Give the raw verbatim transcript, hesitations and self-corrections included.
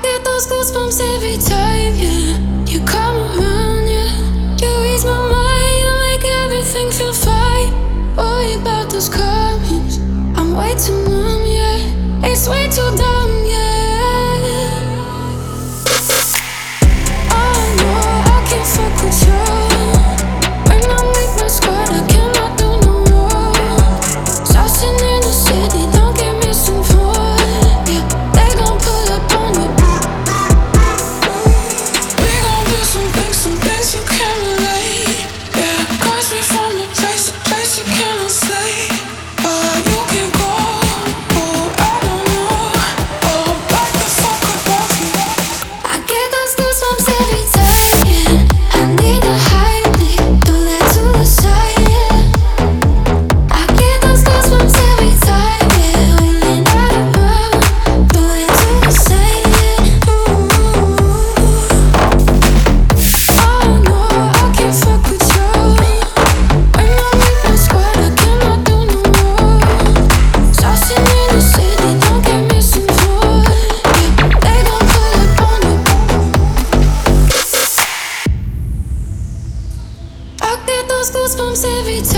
get those goosebumps every time, yeah. You come around, yeah. You ease my mind, you make everything feel fine. Worry about those comments, I'm way too numb, yeah. It's way too dumb, yeah. Oh no, I can't fuck with you. When I make my squad, I cannot do no more. Saucing in the city, don't get misinformed, yeah. They gon' pull up on you. We gon' do some things, some things you can't relate, yeah. Cause we from a place, a place you cannot stay. But you can go, oh, I don't know. Oh, back the fuck up off you. I get those goosebumps every time, yeah. I need a highlight, throw that to the side, yeah. I get those goosebumps every time, yeah. When you're not around, throw that to the side, yeah. Ooh. Oh no, I can't fuck with you. When I make my squad, I cannot do no more. Saucing in the city, don't get misinformed, yeah. They gon' pull up on you. I get those goosebumps every time.